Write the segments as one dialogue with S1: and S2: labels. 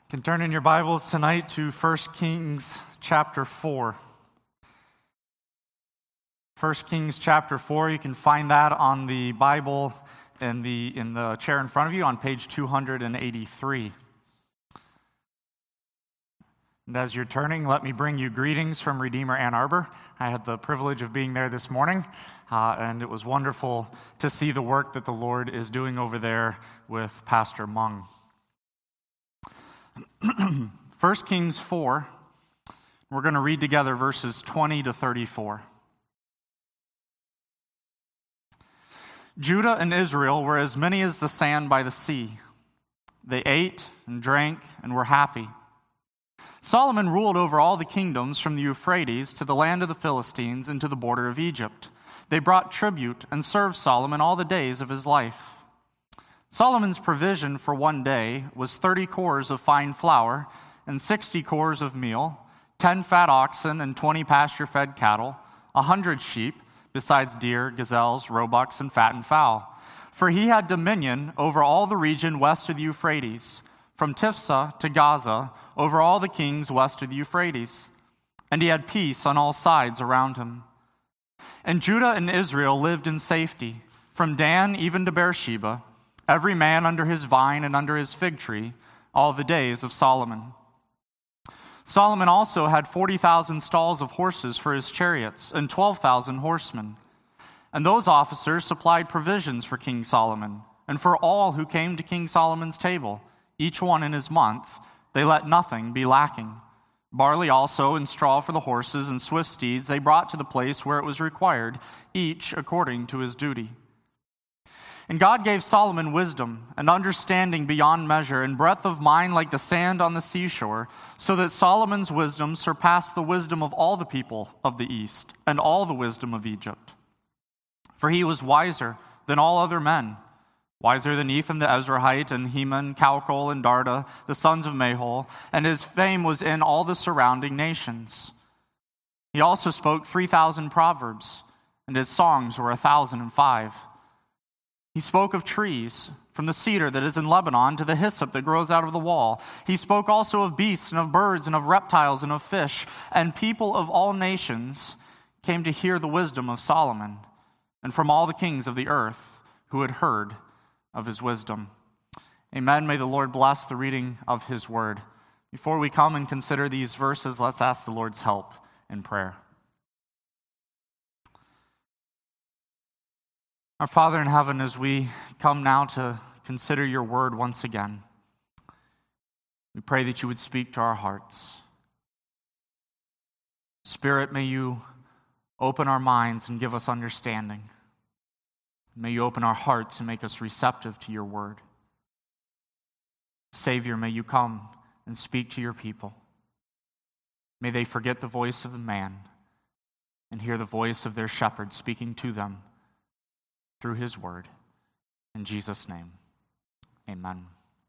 S1: You can turn in your Bibles tonight to 1 Kings chapter 4. 1 Kings chapter 4, you can find that on the Bible in the chair in front of you on page 283. And as you're turning, let me bring you greetings from Redeemer Ann Arbor. I had the privilege of being there this morning, and it was wonderful to see the work that the Lord is doing over there with Pastor Mung. 1 Kings 4, we're going to read together verses 20 to 34. Judah and Israel were as many as the sand by the sea. They ate and drank and were happy. Solomon ruled over all the kingdoms from the Euphrates to the land of the Philistines and to the border of Egypt. They brought tribute and served Solomon all the days of his life. Solomon's provision for one day was 30 cores of fine flour and 60 cores of meal, 10 fat oxen and 20 pasture-fed cattle, 100 sheep, besides deer, gazelles, roebucks, and fattened fowl. For he had dominion over all the region west of the Euphrates, from Tifsa to Gaza, over all the kings west of the Euphrates. And he had peace on all sides around him. And Judah and Israel lived in safety, from Dan even to Beersheba, every man under his vine and under his fig tree, all the days of Solomon. Solomon also had 40,000 stalls of horses for his chariots and 12,000 horsemen. And those officers supplied provisions for King Solomon and for all who came to King Solomon's table, each one in his month. They let nothing be lacking. Barley also and straw for the horses and swift steeds they brought to the place where it was required, each according to his duty. And God gave Solomon wisdom and understanding beyond measure and breadth of mind like the sand on the seashore, so that Solomon's wisdom surpassed the wisdom of all the people of the East and all the wisdom of Egypt. For he was wiser than all other men, wiser than Ethan the Ezrahite and Heman, Calcol, and Darda, the sons of Mahol, and his fame was in all the surrounding nations. He also spoke 3,000 proverbs, and his songs were 1,005. He spoke of trees, from the cedar that is in Lebanon to the hyssop that grows out of the wall. He spoke also of beasts and of birds and of reptiles and of fish. And people of all nations came to hear the wisdom of Solomon, and from all the kings of the earth who had heard of his wisdom. Amen. May the Lord bless the reading of his word. Before we come and consider these verses, let's ask the Lord's help in prayer. Our Father in heaven, as we come now to consider your word once again, we pray that you would speak to our hearts. Spirit, may you open our minds and give us understanding. May you open our hearts and make us receptive to your word. Savior, may you come and speak to your people. May they forget the voice of the man and hear the voice of their shepherd speaking to them through his word. In Jesus' name, amen.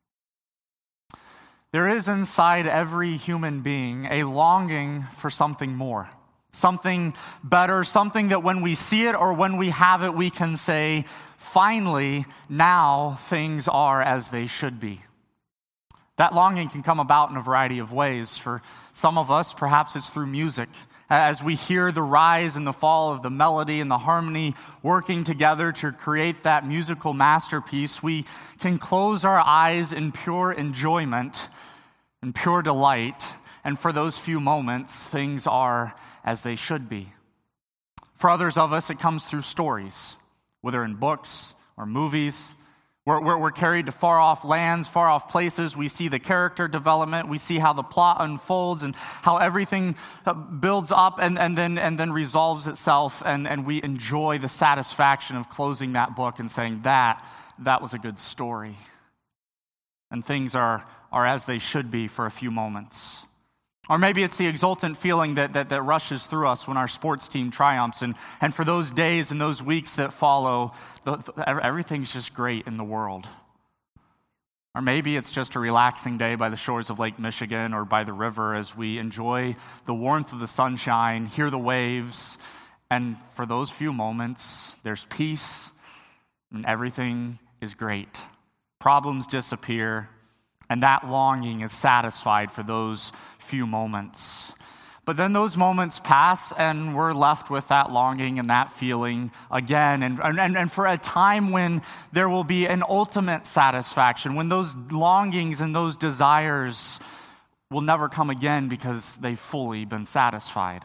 S1: There is inside every human being a longing for something more, something better, something that when we see it or when we have it, we can say, finally, now things are as they should be. That longing can come about in a variety of ways. For some of us, perhaps it's through music. As we hear the rise and the fall of the melody and the harmony working together to create that musical masterpiece, we can close our eyes in pure enjoyment and pure delight. And for those few moments, things are as they should be. For others of us, it comes through stories, whether in books or movies. We're carried to far-off lands, far-off places. We see the character development. We see how the plot unfolds and how everything builds up and then resolves itself. And we enjoy the satisfaction of closing that book and saying, that was a good story. And things are as they should be for a few moments. Or maybe it's the exultant feeling that rushes through us when our sports team triumphs. And for those days and those weeks that follow, everything's just great in the world. Or maybe it's just a relaxing day by the shores of Lake Michigan or by the river as we enjoy the warmth of the sunshine, hear the waves, and for those few moments, there's peace and everything is great. Problems disappear, And that longing is satisfied for those few moments. But then those moments pass, and we're left with that longing and that feeling again. And for a time when there will be an ultimate satisfaction, when those longings and those desires will never come again because they've fully been satisfied.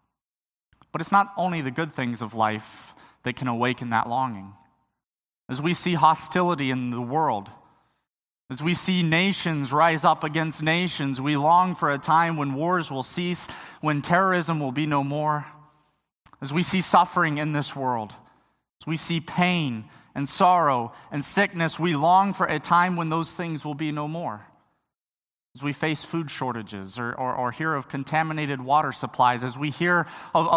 S1: But it's not only the good things of life that can awaken that longing. As we see hostility in the world, as we see nations rise up against nations, we long for a time when wars will cease, when terrorism will be no more. As we see suffering in this world, as we see pain and sorrow and sickness, we long for a time when those things will be no more. As we face food shortages or hear of contaminated water supplies, as we hear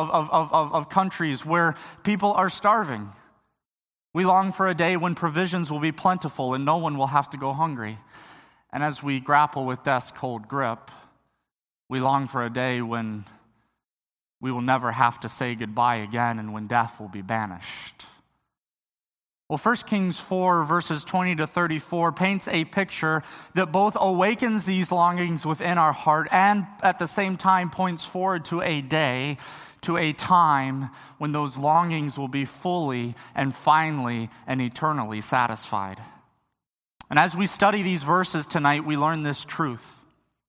S1: of countries where people are starving, we long for a day when provisions will be plentiful and no one will have to go hungry. And as we grapple with death's cold grip, we long for a day when we will never have to say goodbye again and when death will be banished. Well, 1 Kings 4, verses 20 to 34 paints a picture that both awakens these longings within our heart and at the same time points forward to a day, to a time when those longings will be fully and finally and eternally satisfied. And as we study these verses tonight, we learn this truth.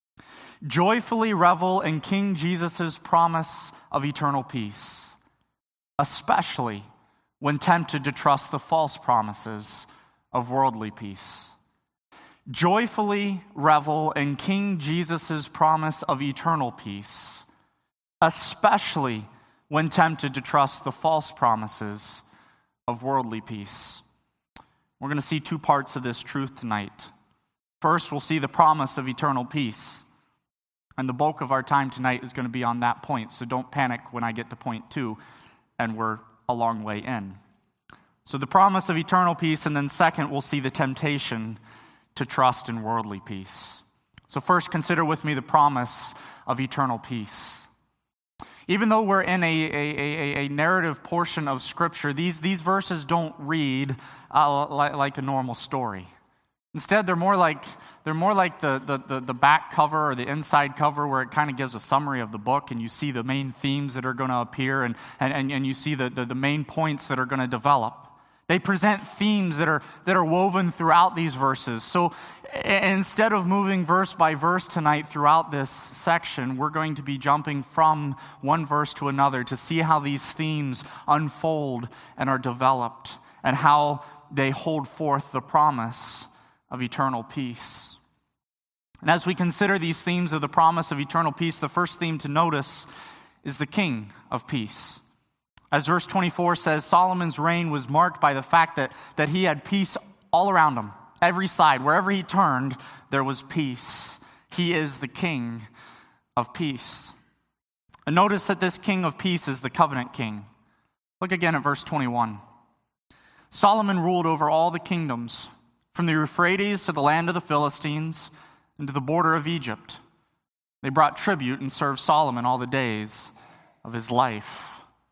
S1: Joyfully revel in King Jesus' promise of eternal peace, especially when tempted to trust the false promises of worldly peace. Joyfully revel in King Jesus' promise of eternal peace, especially when tempted to trust the false promises of worldly peace. We're going to see two parts of this truth tonight. First, we'll see the promise of eternal peace. And the bulk of our time tonight is going to be on that point, so don't panic when I get to point 2, and we're a long way in. So the promise of eternal peace, and then second, we'll see the temptation to trust in worldly peace. So first, consider with me the promise of eternal peace. Even though we're in a narrative portion of Scripture, these verses don't read like a normal story. Instead, they're more like the back cover or the inside cover, where it kind of gives a summary of the book, and you see the main themes that are going to appear, and you see the main points that are going to develop. They present themes that are woven throughout these verses. So instead of moving verse by verse tonight throughout this section, we're going to be jumping from one verse to another to see how these themes unfold and are developed, and how they hold forth the promise of eternal peace. And as we consider these themes of the promise of eternal peace, the first theme to notice is the King of Peace. As verse 24 says, Solomon's reign was marked by the fact that he had peace all around him. Every side, wherever he turned, there was peace. He is the King of Peace. And notice that this King of Peace is the covenant king. Look again at verse 21. Solomon ruled over all the kingdoms, from the Euphrates to the land of the Philistines and to the border of Egypt. They brought tribute and served Solomon all the days of his life.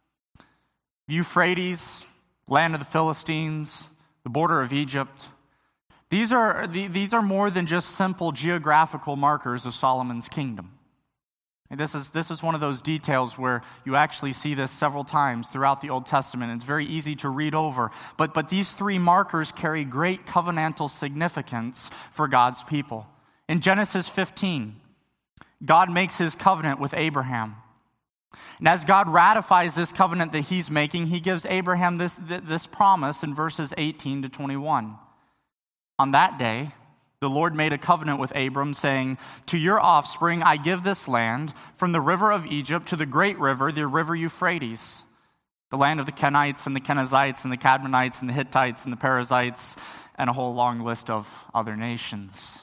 S1: Euphrates, land of the Philistines, the border of Egypt. These are more than just simple geographical markers of Solomon's kingdom. And this is one of those details where you actually see this several times throughout the Old Testament. It's very easy to read over. But these three markers carry great covenantal significance for God's people. In Genesis 15, God makes his covenant with Abraham. And as God ratifies this covenant that he's making, he gives Abraham this promise in verses 18 to 21. On that day, the Lord made a covenant with Abram, saying, "To your offspring I give this land, from the river of Egypt to the great river, the river Euphrates, the land of the Kenites and the Kenizzites and the Cadmonites and the Hittites and the Perizzites, and a whole long list of other nations."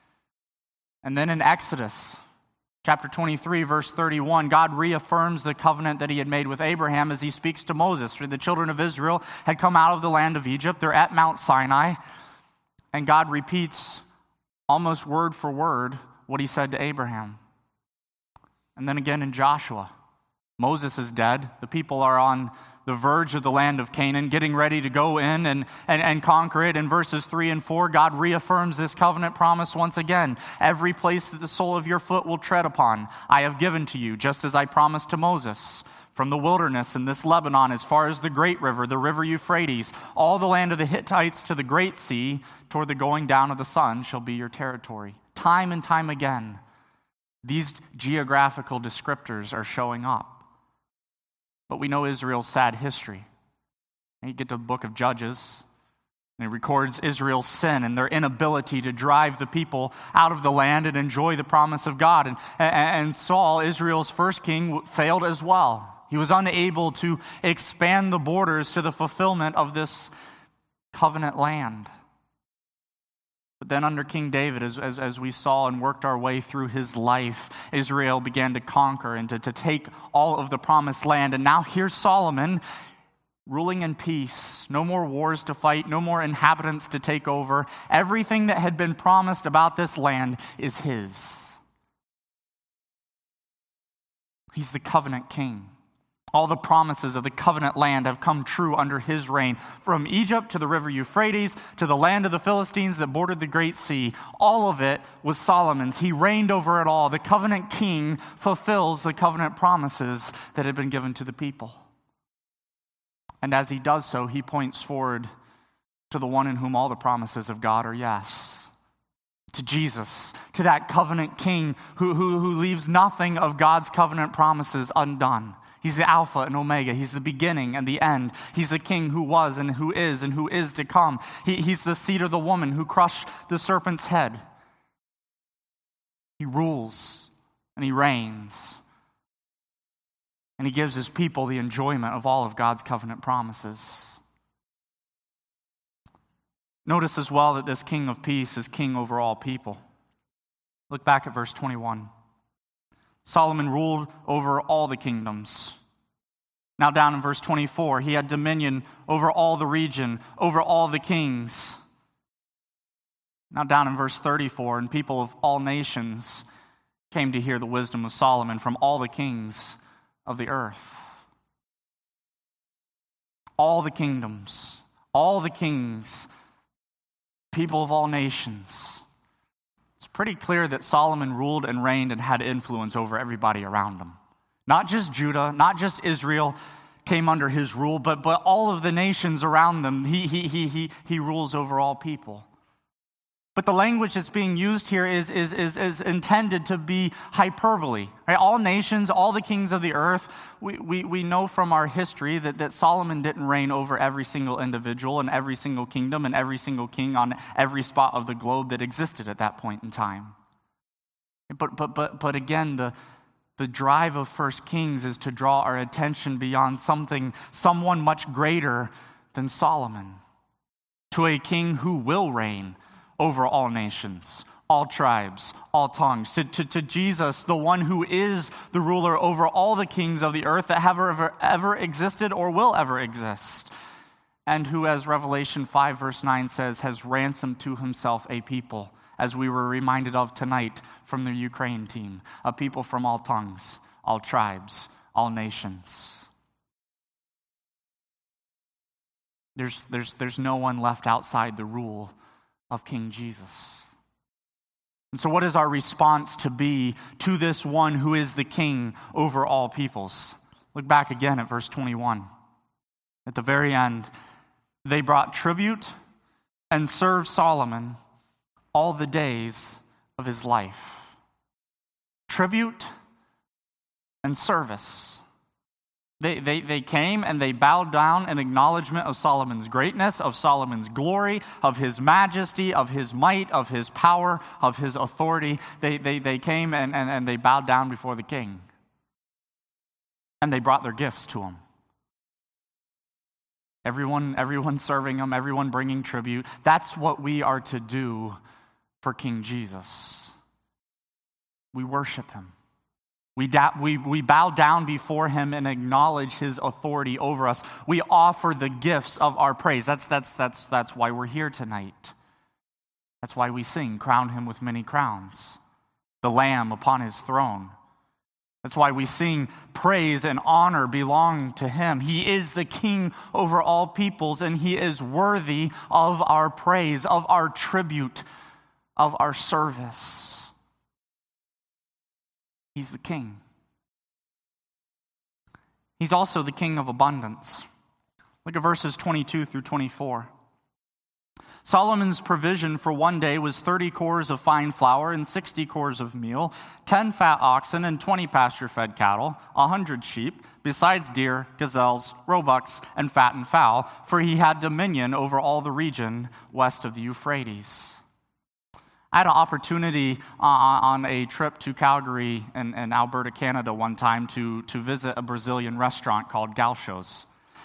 S1: And then in Exodus chapter 23, verse 31, God reaffirms the covenant that he had made with Abraham as he speaks to Moses. For the children of Israel had come out of the land of Egypt. They're at Mount Sinai. And God repeats almost word for word what he said to Abraham. And then again in Joshua, Moses is dead. The people are on the verge of the land of Canaan, getting ready to go in and conquer it. In verses 3 and 4, God reaffirms this covenant promise once again. Every place that the sole of your foot will tread upon, I have given to you, just as I promised to Moses. From the wilderness and this Lebanon, as far as the great river, the river Euphrates, all the land of the Hittites to the great sea, toward the going down of the sun, shall be your territory. Time and time again, these geographical descriptors are showing up. But we know Israel's sad history. And you get to the book of Judges, and it records Israel's sin and their inability to drive the people out of the land and enjoy the promise of God. And Saul, Israel's first king, failed as well. He was unable to expand the borders to the fulfillment of this covenant land. But then under King David, as we saw and worked our way through his life, Israel began to conquer and to take all of the promised land. And now here's Solomon ruling in peace. No more wars to fight, no more inhabitants to take over. Everything that had been promised about this land is his. He's the covenant king. All the promises of the covenant land have come true under his reign. From Egypt to the river Euphrates to the land of the Philistines that bordered the great sea, all of it was Solomon's. He reigned over it all. The covenant king fulfills the covenant promises that had been given to the people. And as he does so, he points forward to the one in whom all the promises of God are yes. To Jesus, to that covenant king who leaves nothing of God's covenant promises undone. He's the Alpha and Omega. He's the beginning and the end. He's the king who was and who is to come. He's the seed of the woman who crushed the serpent's head. He rules and he reigns. And he gives his people the enjoyment of all of God's covenant promises. Notice as well that this King of Peace is king over all people. Look back at verse 21. Solomon ruled over all the kingdoms. Now down in verse 24, he had dominion over all the region, over all the kings. Now down in verse 34, and people of all nations came to hear the wisdom of Solomon from all the kings of the earth. All the kingdoms, all the kings, people of all nations. It's pretty clear that Solomon ruled and reigned and had influence over everybody around him. Not just Judah, not just Israel came under his rule, but all of the nations around them. He rules over all people. But the language that's being used here is intended to be hyperbole. Right? All nations, all the kings of the earth, we know from our history that Solomon didn't reign over every single individual and every single kingdom and every single king on every spot of the globe that existed at that point in time. But again, the drive of 1 Kings is to draw our attention beyond someone much greater than Solomon, to a king who will reign over all nations, all tribes, all tongues, to Jesus, the one who is the ruler over all the kings of the earth that have ever existed or will ever exist, and who, as Revelation 5 verse 9 says, has ransomed to himself a people, as we were reminded of tonight from the Ukraine team, a people from all tongues, all tribes, all nations. There's no one left outside the rule of King Jesus. And so what is our response to be to this one who is the king over all peoples? Look back again at verse 21. At the very end, they brought tribute and served Solomon all the days of his life. Tribute and service. They came and they bowed down in acknowledgement of Solomon's greatness, of Solomon's glory, of his majesty, of his might, of his power, of his authority. They came and they bowed down before the king. And they brought their gifts to him. Everyone serving him, everyone bringing tribute. That's what we are to do for King Jesus. We worship him. We bow down before him and acknowledge his authority over us. We offer the gifts of our praise. That's why we're here tonight. That's why we sing, crown him with many crowns, the Lamb upon his throne. That's why we sing praise and honor belong to him. He is the king over all peoples, and he is worthy of our praise, of our tribute, of our service. He's the king. He's also the king of abundance. Look at verses 22 through 24. Solomon's provision for one day was 30 cores of fine flour and 60 cores of meal, 10 fat oxen and 20 pasture-fed cattle, 100 sheep, besides deer, gazelles, roebucks, and fattened fowl, for he had dominion over all the region west of the Euphrates. I had an opportunity on a trip to Calgary and Alberta, Canada one time to visit a Brazilian restaurant called Gauchos.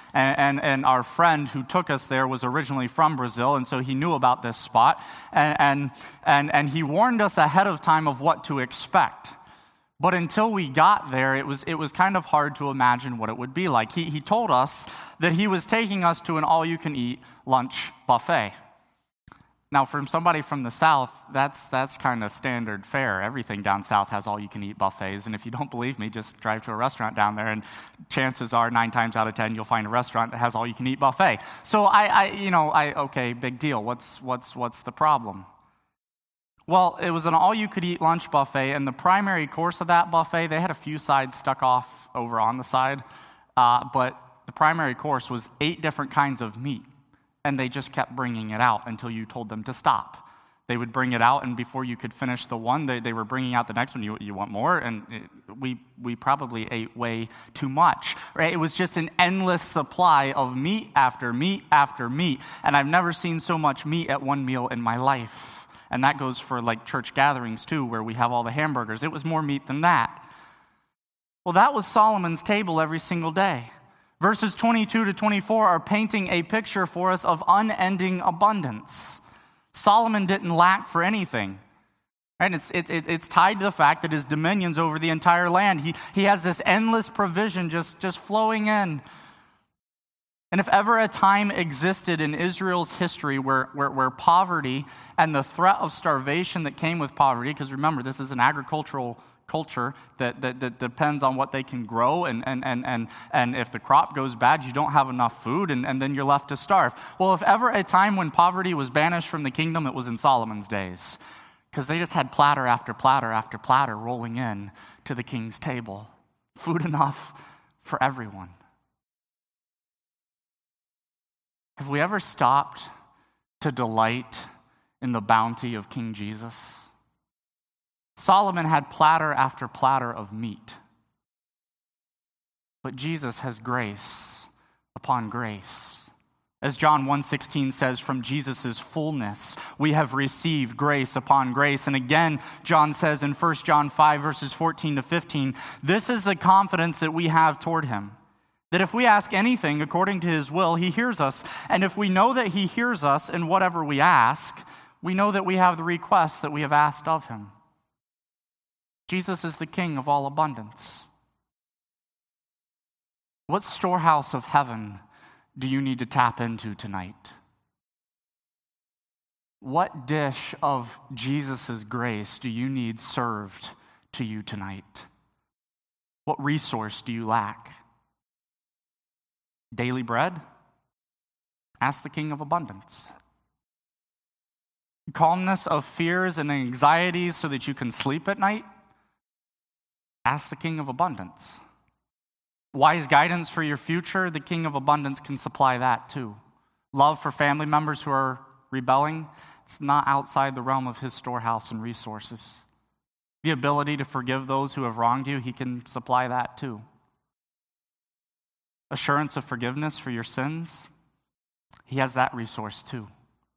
S1: And our friend who took us there was originally from Brazil, and so he knew about this spot. And he warned us ahead of time of what to expect. But until we got there, it was kind of hard to imagine what it would be like. He told us that he was taking us to an all-you-can-eat lunch buffet. Now, from somebody from the South, that's kind of standard fare. Everything down south has all-you-can-eat buffets, and if you don't believe me, just drive to a restaurant down there, and chances are 9 times out of 10 you'll find a restaurant that has all-you-can-eat buffet. So okay, big deal. What's the problem? Well, it was an all-you-could-eat lunch buffet, and the primary course of that buffet, they had a few sides stuck off over on the side, but the primary course was 8 different kinds of meat. And they just kept bringing it out until you told them to stop. They would bring it out, and before you could finish the one, they were bringing out the next one. You want more? And we probably ate way too much. Right? It was just an endless supply of meat after meat after meat. And I've never seen so much meat at one meal in my life. And that goes for like church gatherings too, where we have all the hamburgers. It was more meat than that. Well, that was Solomon's table every single day. Verses 22 to 24 are painting a picture for us of unending abundance. Solomon didn't lack for anything. Right? It's tied to the fact that his dominions over the entire land. He has this endless provision just flowing in. And if ever a time existed in Israel's history where poverty and the threat of starvation that came with poverty, because remember, this is an agricultural culture that depends on what they can grow, and if the crop goes bad, you don't have enough food, and then you're left to starve. Well, if ever a time when poverty was banished from the kingdom, it was in Solomon's days, because they just had platter after platter after platter rolling in to the king's table. Food enough for everyone. Have we ever stopped to delight in the bounty of King Jesus? Solomon had platter after platter of meat. But Jesus has grace upon grace. As John 1:16 says, from Jesus' fullness we have received grace upon grace. And again, John says in 1 John 5, verses 14 to 15, this is the confidence that we have toward him, that if we ask anything according to his will, he hears us. And if we know that he hears us in whatever we ask, we know that we have the requests that we have asked of him. Jesus is the king of all abundance. What storehouse of heaven do you need to tap into tonight? What dish of Jesus' grace do you need served to you tonight? What resource do you lack? Daily bread? Ask the king of abundance. Calmness of fears and anxieties so that you can sleep at night? Ask the king of abundance. Wise guidance for your future? The king of abundance can supply that too. Love for family members who are rebelling? It's not outside the realm of his storehouse and resources. The ability to forgive those who have wronged you? He can supply that too. Assurance of forgiveness for your sins? He has that resource too.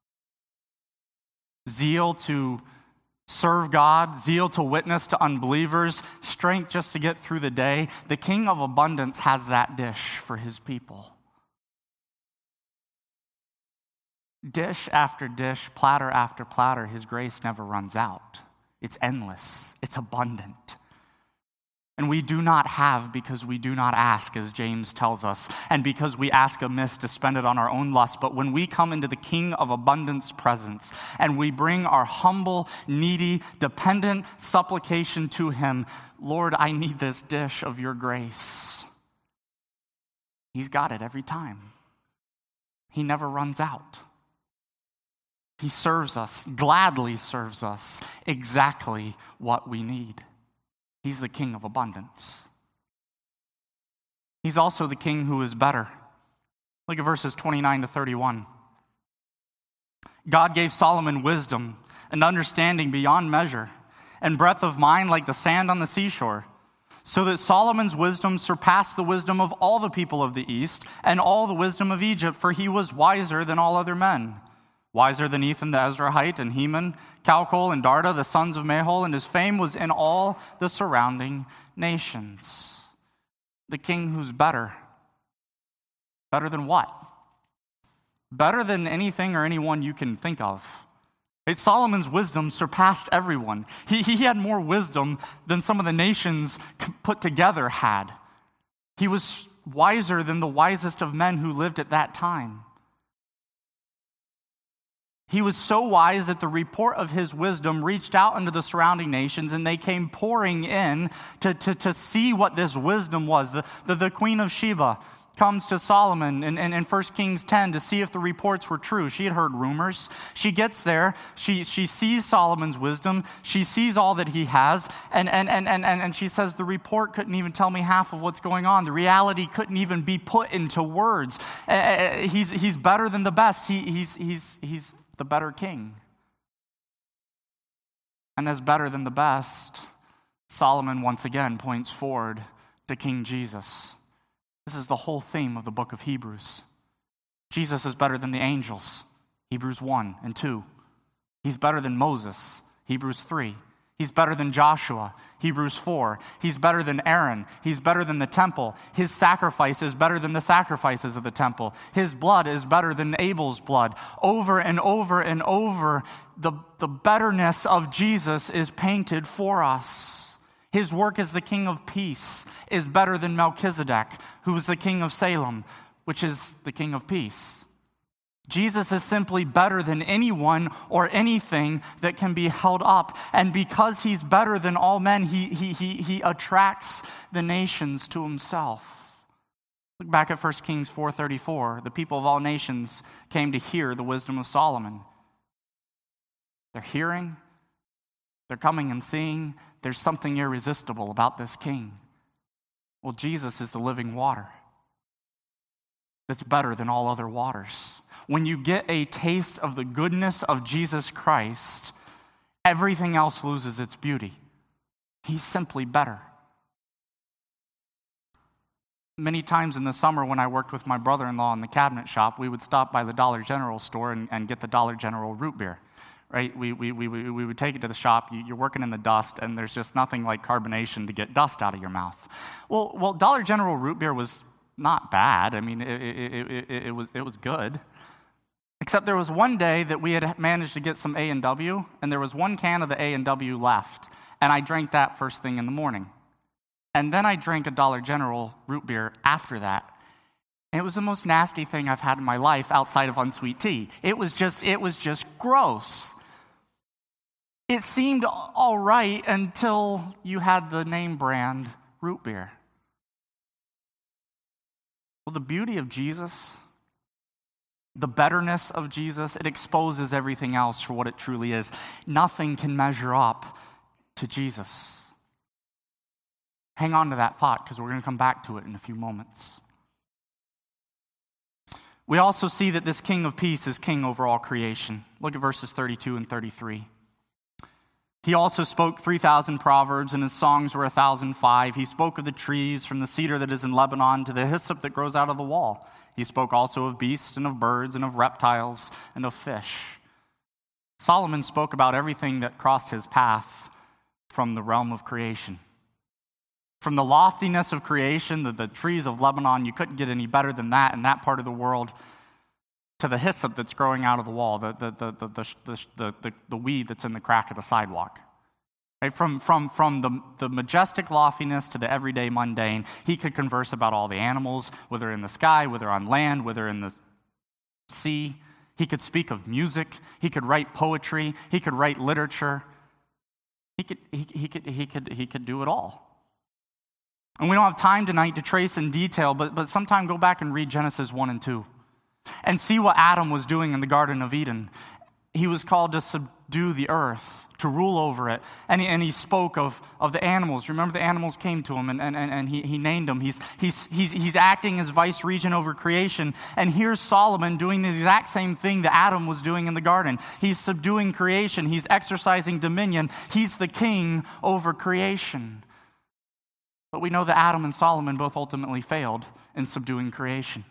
S1: Zeal to serve God, zeal to witness to unbelievers, strength just to get through the day. The King of abundance has that dish for his people. Dish after dish, platter after platter, his grace never runs out. It's endless. It's abundant. And we do not have because we do not ask, as James tells us, and because we ask amiss to spend it on our own lust. But when we come into the King of abundance presence and we bring our humble, needy, dependent supplication to him, Lord, I need this dish of your grace. He's got it every time. He never runs out. He serves us, gladly serves us, exactly what we need. He's the King of abundance. He's also the King who is better. Look at verses 29 to 31. God gave Solomon wisdom and understanding beyond measure, and breadth of mind like the sand on the seashore, so that Solomon's wisdom surpassed the wisdom of all the people of the East and all the wisdom of Egypt, for he was wiser than all other men. Wiser than Ethan the Ezrahite and Heman, Calcol and Darda, the sons of Mahol, and his fame was in all the surrounding nations. The king who's better. Better than what? Better than anything or anyone you can think of. Solomon's wisdom surpassed everyone. He had more wisdom than some of the nations put together had. He was wiser than the wisest of men who lived at that time. He was so wise that the report of his wisdom reached out into the surrounding nations, and they came pouring in to see what this wisdom was. The Queen of Sheba comes to Solomon in 1 Kings 10 to see if the reports were true. She had heard rumors. She gets there. She sees Solomon's wisdom. She sees all that he has. And she says, the report couldn't even tell me half of what's going on. The reality couldn't even be put into words. He's better than the best. He's the better king. And as better than the best, Solomon once again points forward to King Jesus. This is the whole theme of the book of Hebrews. Jesus is better than the angels, Hebrews 1 and 2. He's better than Moses, Hebrews 3. He's better than Joshua, Hebrews 4. He's better than Aaron. He's better than the temple. His sacrifice is better than the sacrifices of the temple. His blood is better than Abel's blood. Over and over and over, the betterness of Jesus is painted for us. His work as the King of Peace is better than Melchizedek, who is the King of Salem, which is the King of Peace. Jesus is simply better than anyone or anything that can be held up. And because he's better than all men, he attracts the nations to himself. Look back at 1 Kings 4:34. The people of all nations came to hear the wisdom of Solomon. They're hearing, they're coming and seeing. There's something irresistible about this king. Well, Jesus is the living water that's better than all other waters. When you get a taste of the goodness of Jesus Christ, everything else loses its beauty. He's simply better. Many times in the summer when I worked with my brother-in-law in the cabinet shop, we would stop by the Dollar General store and get the Dollar General root beer. Right? We would take it to the shop. You're working in the dust, and there's just nothing like carbonation to get dust out of your mouth. Well, Dollar General root beer was not bad. I mean, it was good. Except there was one day that we had managed to get some A&W, and there was one can of the A&W left, and I drank that first thing in the morning. And then I drank a Dollar General root beer after that. And it was the most nasty thing I've had in my life outside of unsweet tea. It was just gross. It seemed all right until you had the name brand root beer. Well, the beauty of Jesus, the betterness of Jesus, it exposes everything else for what it truly is. Nothing can measure up to Jesus. Hang on to that thought because we're going to come back to it in a few moments. We also see that this King of Peace is king over all creation. Look at verses 32 and 33. He also spoke 3,000 proverbs, and his songs were 1,005. He spoke of the trees, from the cedar that is in Lebanon to the hyssop that grows out of the wall. He spoke also of beasts and of birds and of reptiles and of fish. Solomon spoke about everything that crossed his path from the realm of creation. From the loftiness of creation, the trees of Lebanon, you couldn't get any better than that in that part of the world, to the hyssop that's growing out of the wall, the weed that's in the crack of the sidewalk. Right? From the majestic loftiness to the everyday mundane, he could converse about all the animals, whether in the sky, whether on land, whether in the sea. He could speak of music. He could write poetry. He could write literature. He could do it all. And we don't have time tonight to trace in detail, but sometime go back and read Genesis 1 and 2 and see what Adam was doing in the Garden of Eden. He was called to subdue the earth, to rule over it. And he spoke of the animals. Remember, the animals came to him, and he named them. He's acting as vice regent over creation. And here's Solomon doing the exact same thing that Adam was doing in the garden. He's subduing creation. He's exercising dominion. He's the king over creation. But we know that Adam and Solomon both ultimately failed in subduing creation.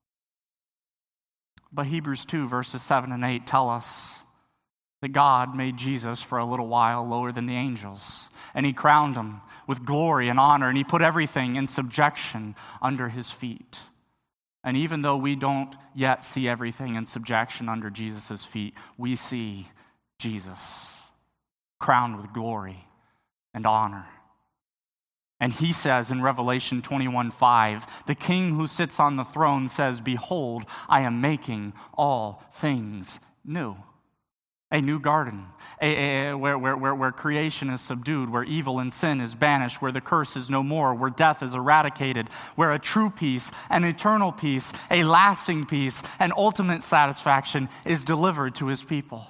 S1: But Hebrews 2, verses 7 and 8 tell us that God made Jesus for a little while lower than the angels, and he crowned him with glory and honor, and he put everything in subjection under his feet. And even though we don't yet see everything in subjection under Jesus' feet, we see Jesus crowned with glory and honor. And he says in Revelation 21:5, the king who sits on the throne says, "Behold, I am making all things new." A new garden, where creation is subdued, where evil and sin is banished, where the curse is no more, where death is eradicated, where a true peace, an eternal peace, a lasting peace, and ultimate satisfaction is delivered to his people.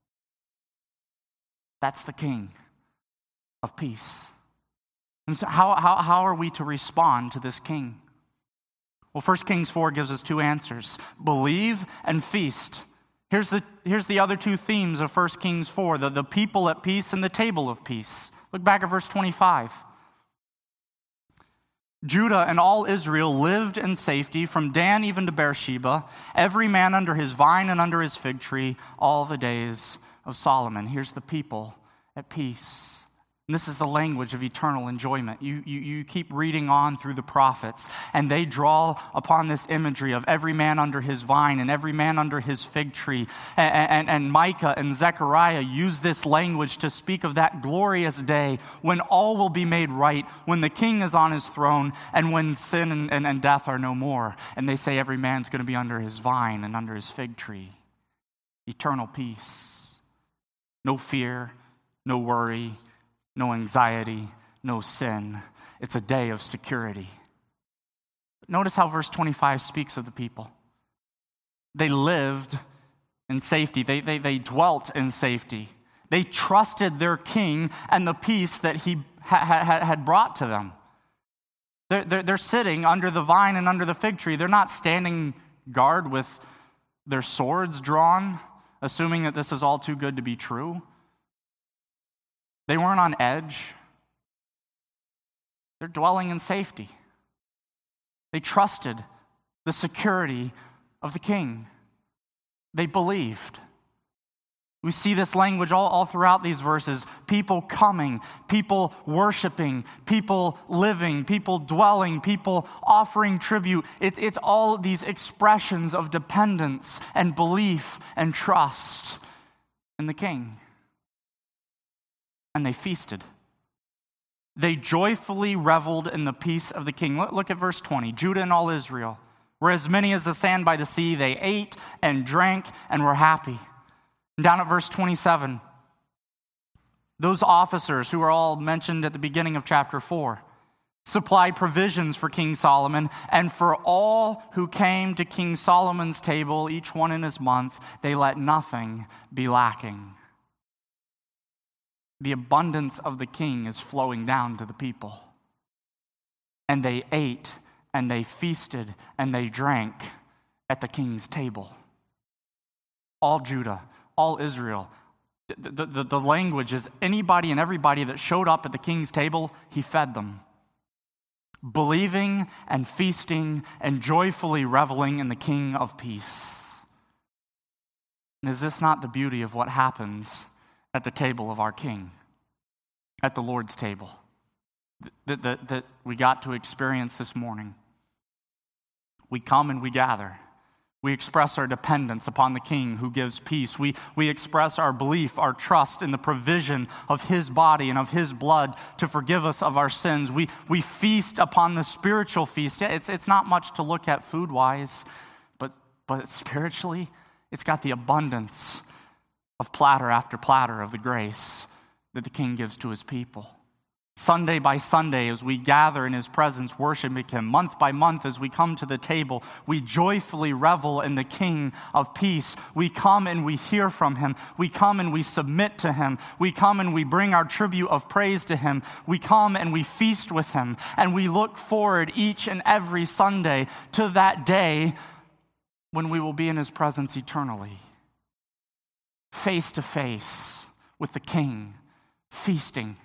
S1: That's the King of peace. And so how are we to respond to this king? Well, 1 Kings 4 gives us two answers: believe and feast. Here's the other two themes of 1 Kings 4, the people at peace and the table of peace. Look back at verse 25. Judah and all Israel lived in safety from Dan even to Beersheba, every man under his vine and under his fig tree, all the days of Solomon. Here's the people at peace. And this is the language of eternal enjoyment. You keep reading on through the prophets, and they draw upon this imagery of every man under his vine and every man under his fig tree. And Micah and Zechariah use this language to speak of that glorious day when all will be made right, when the king is on his throne, and when sin and death are no more. And they say every man's going to be under his vine and under his fig tree. Eternal peace. No fear, no worry, no anxiety, no sin. It's a day of security. Notice how verse 25 speaks of the people. They lived in safety. They dwelt in safety. They trusted their king and the peace that he had brought to them. They're sitting under the vine and under the fig tree. They're not standing guard with their swords drawn, assuming that this is all too good to be true. They weren't on edge. They're dwelling in safety. They trusted the security of the king. They believed. We see this language all throughout these verses. People coming, people worshiping, people living, people dwelling, people offering tribute. It's all these expressions of dependence and belief and trust in the king. And they feasted. They joyfully reveled in the peace of the king. Look at verse 20. Judah and all Israel were as many as the sand by the sea. They ate and drank and were happy. And down at verse 27, those officers who are all mentioned at the beginning of chapter 4 supplied provisions for King Solomon, and for all who came to King Solomon's table, each one in his month, they let nothing be lacking. The abundance of the king is flowing down to the people. And they ate, and they feasted, and they drank at the king's table. All Judah, all Israel. The language is anybody and everybody that showed up at the king's table, he fed them. Believing and feasting and joyfully reveling in the King of peace. And is this not the beauty of what happens at the table of our King, at the Lord's table, that we got to experience this morning? We come and we gather. We express our dependence upon the King who gives peace. We express our belief, our trust in the provision of his body and of his blood to forgive us of our sins. We feast upon the spiritual feast. Yeah, it's not much to look at food-wise, but spiritually, it's got the abundance of platter after platter of the grace that the King gives to his people. Sunday by Sunday, as we gather in his presence, worshiping him, month by month, as we come to the table, we joyfully revel in the King of peace. We come and we hear from him. We come and we submit to him. We come and we bring our tribute of praise to him. We come and we feast with him. And we look forward each and every Sunday to that day when we will be in his presence eternally, face to face with the King, feasting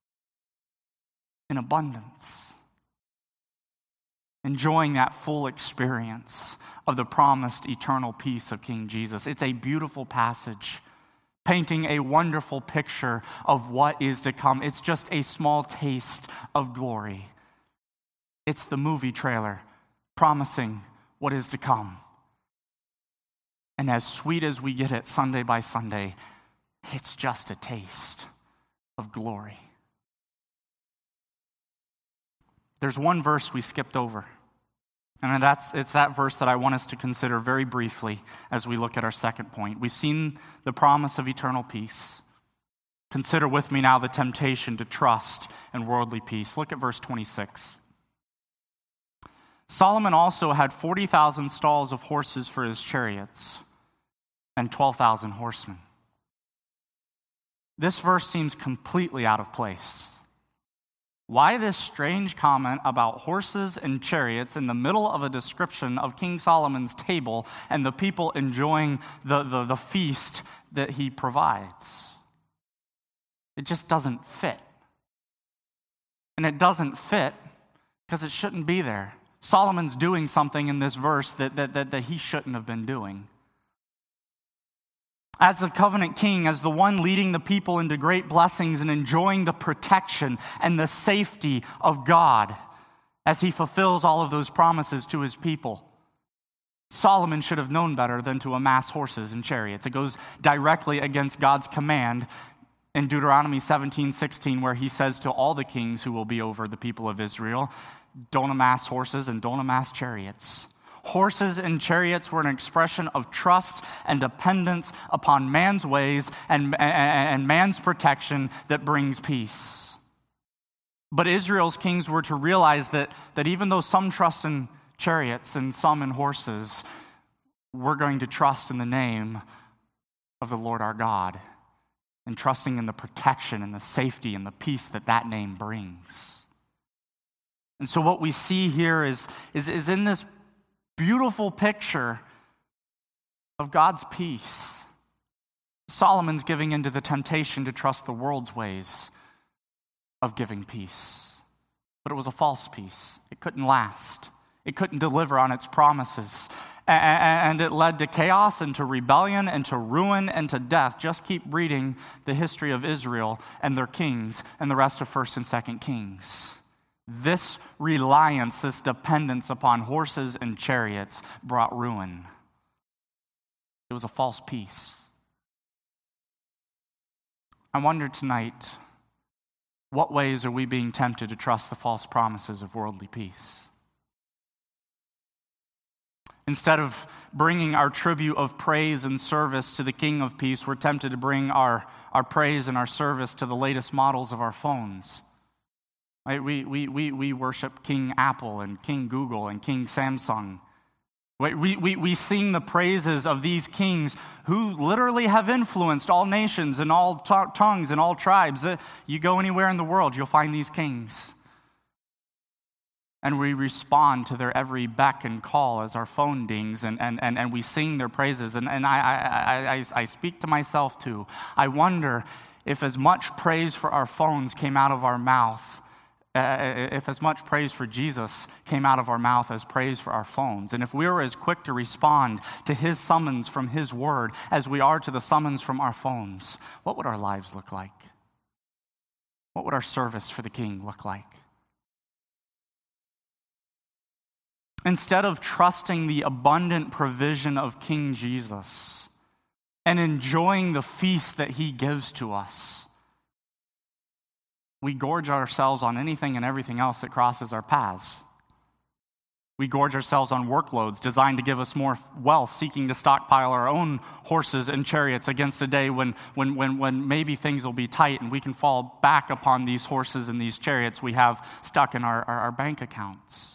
S1: in abundance, enjoying that full experience of the promised eternal peace of King Jesus. It's a beautiful passage, painting a wonderful picture of what is to come. It's just a small taste of glory. It's the movie trailer promising what is to come. And as sweet as we get it Sunday by Sunday, it's just a taste of glory. There's one verse we skipped over, and it's that verse that I want us to consider very briefly as we look at our second point. We've seen the promise of eternal peace. Consider with me now the temptation to trust in worldly peace. Look at verse 26. Solomon also had 40,000 stalls of horses for his chariots and 12,000 horsemen. This verse seems completely out of place. Why this strange comment about horses and chariots in the middle of a description of King Solomon's table and the people enjoying the feast that he provides? It just doesn't fit. And it doesn't fit because it shouldn't be there. Solomon's doing something in this verse that he shouldn't have been doing. As the covenant king, as the one leading the people into great blessings and enjoying the protection and the safety of God as he fulfills all of those promises to his people, Solomon should have known better than to amass horses and chariots. It goes directly against God's command in Deuteronomy 17:16, where he says to all the kings who will be over the people of Israel, don't amass horses and don't amass chariots. Horses and chariots were an expression of trust and dependence upon man's ways and man's protection that brings peace. But Israel's kings were to realize that even though some trust in chariots and some in horses, we're going to trust in the name of the Lord our God and trusting in the protection and the safety and the peace that name brings. And so what we see here is in this beautiful picture of God's peace, Solomon's giving into the temptation to trust the world's ways of giving peace. But it was a false peace. It couldn't last. It couldn't deliver on its promises. And it led to chaos and to rebellion and to ruin and to death. Just keep reading the history of Israel and their kings and the rest of 1st and 2nd Kings. This reliance, this dependence upon horses and chariots brought ruin. It was a false peace. I wonder tonight, what ways are we being tempted to trust the false promises of worldly peace? Instead of bringing our tribute of praise and service to the King of Peace, we're tempted to bring our praise and our service to the latest models of our phones. Right? We worship King Apple and King Google and King Samsung. We sing the praises of these kings who literally have influenced all nations and all tongues and all tribes. You go anywhere in the world, you'll find these kings. And we respond to their every beck and call as our phone dings, and we sing their praises. And I speak to myself too. I wonder if as much praise for our phones came out of our mouth, if as much praise for Jesus came out of our mouth as praise for our phones, and if we were as quick to respond to his summons from his word as we are to the summons from our phones, what would our lives look like? What would our service for the King look like? instead of trusting the abundant provision of King Jesus and enjoying the feast that he gives to us, we gorge ourselves on anything and everything else that crosses our paths. We gorge ourselves on workloads designed to give us more wealth, seeking to stockpile our own horses and chariots against a day when maybe things will be tight and we can fall back upon these horses and these chariots we have stuck in our bank accounts.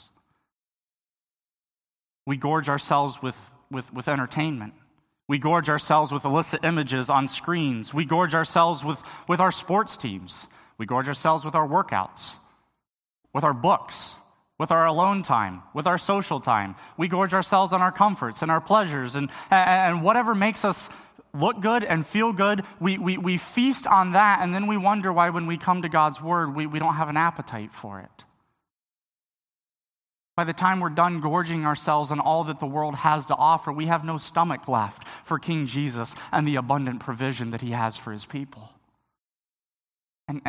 S1: We gorge ourselves with entertainment. We gorge ourselves with illicit images on screens. We gorge ourselves with our sports teams. We gorge ourselves with our workouts, with our books, with our alone time, with our social time. We gorge ourselves on our comforts and our pleasures and whatever makes us look good and feel good, we feast on that, and then we wonder why when we come to God's word, we don't have an appetite for it. By the time we're done gorging ourselves on all that the world has to offer, we have no stomach left for King Jesus and the abundant provision that he has for his people. And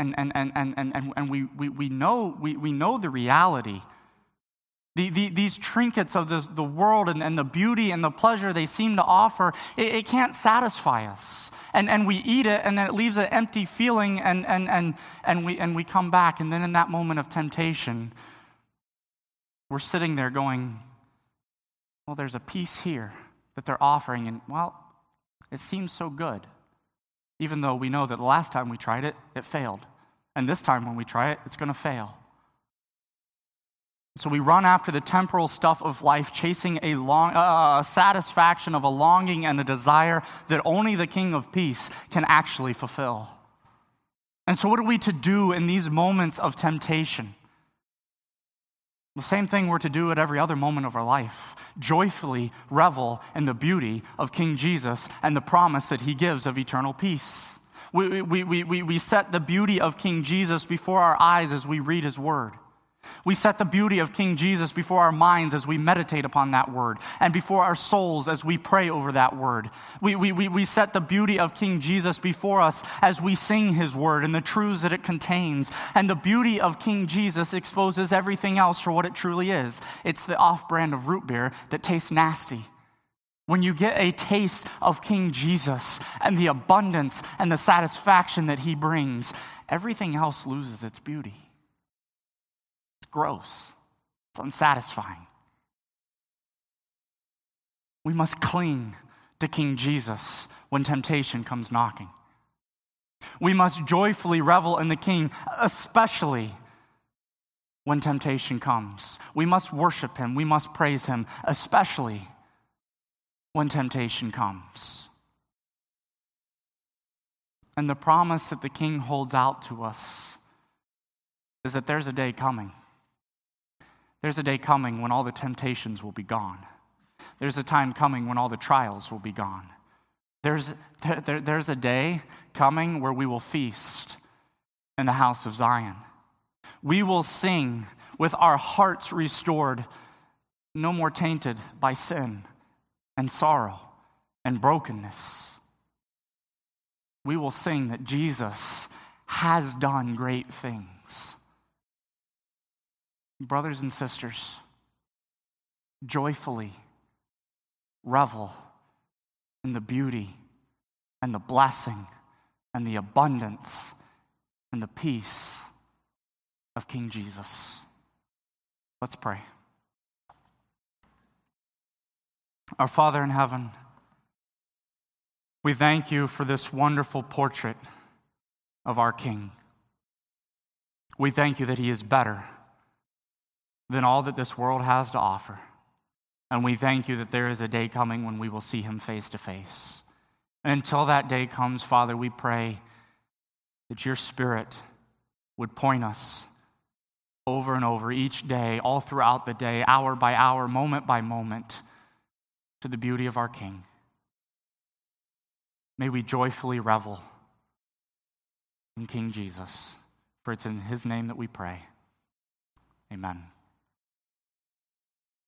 S1: we know the reality. These trinkets of the world and the beauty and the pleasure they seem to offer, it can't satisfy us. And we eat it, and then it leaves an empty feeling, and we come back, and then in that moment of temptation, we're sitting there going, well, there's a piece here that they're offering, and, well, it seems so good. Even though we know that the last time we tried it, it failed. And this time when we try it, it's going to fail. So we run after the temporal stuff of life, chasing a satisfaction of a longing and a desire that only the King of Peace can actually fulfill. And so what are we to do in these moments of temptation? The same thing we're to do at every other moment of our life. Joyfully revel in the beauty of King Jesus and the promise that he gives of eternal peace. We set the beauty of King Jesus before our eyes as we read his word. We set the beauty of King Jesus before our minds as we meditate upon that word, and before our souls as we pray over that word. We set the beauty of King Jesus before us as we sing his word and the truths that it contains. And the beauty of King Jesus exposes everything else for what it truly is. It's the off-brand of root beer that tastes nasty. When you get a taste of King Jesus and the abundance and the satisfaction that he brings, everything else loses its beauty. Gross. It's unsatisfying. We must cling to King Jesus when temptation comes knocking. We must joyfully revel in the King, especially when temptation comes. We must worship him. We must praise him, especially when temptation comes. And the promise that the King holds out to us is that there's a day coming. There's a day coming when all the temptations will be gone. There's a time coming when all the trials will be gone. There's a day coming where we will feast in the house of Zion. We will sing with our hearts restored, no more tainted by sin and sorrow and brokenness. We will sing that Jesus has done great things. Brothers and sisters, joyfully revel in the beauty and the blessing and the abundance and the peace of King Jesus. Let's pray. Our Father in heaven, we thank you for this wonderful portrait of our King. We thank you that he is better than all that this world has to offer. And we thank you that there is a day coming when we will see him face to face. And until that day comes, Father, we pray that your Spirit would point us over and over each day, all throughout the day, hour by hour, moment by moment, to the beauty of our King. May we joyfully revel in King Jesus, for it's in his name that we pray. Amen.